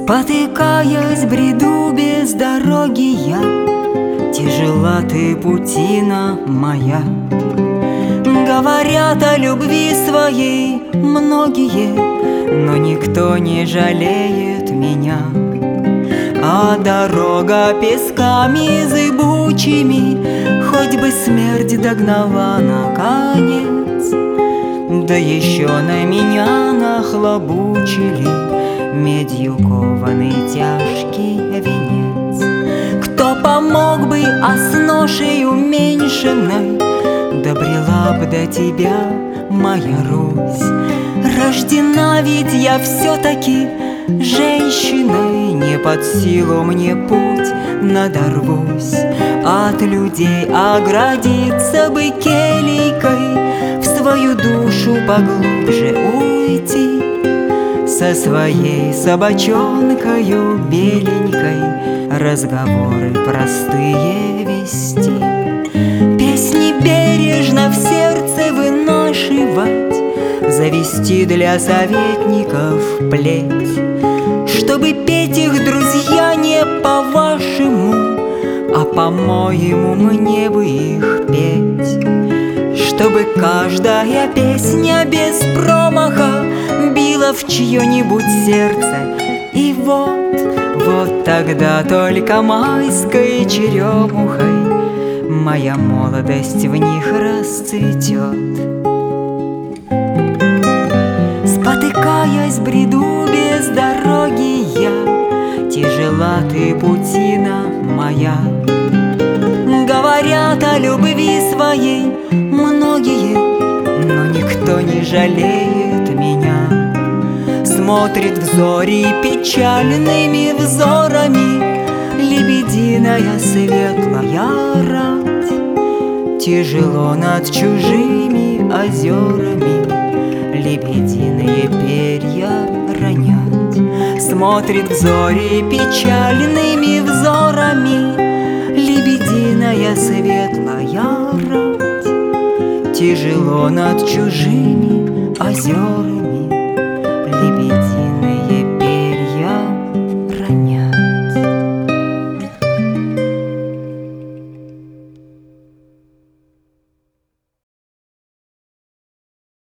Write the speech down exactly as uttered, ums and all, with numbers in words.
Спотыкаясь, бреду без дороги я, тяжела ты, путина моя. Говорят о любви своей многие, но никто не жалеет меня. А дорога песками зыбучими, хоть бы смерть догнала наконец. Да еще на меня нахлобучили медью кованый тяжкий венец. Кто помог бы, а с ношей уменьшенной добрела б до тебя моя Русь. Рождена ведь я все-таки женщиной, не под силу мне путь надорвусь. От людей оградиться бы келейкой, в свою душу поглубже уйти, со своей собачонкою беленькой разговоры простые вести. Песни бережно в сердце вынашивать, завести для советников плеть, чтобы петь их, друзья, не по-вашему, а по-моему мне бы их петь. Чтобы каждая песня без промаха била в чье-нибудь сердце. И вот, вот тогда только майской черемухой моя молодость в них расцветет. Спотыкаясь, бреду без дороги я, тяжела ты, путина моя. Говорят о любви своей многие, но никто не жалеет меня. Смотрит в зори печальными взорами лебединая светлая рать. Тяжело над чужими озерами лебединые перья ронять. Смотрит в зори печальными взорами лебединая светлая рать. Тяжело над чужими озерами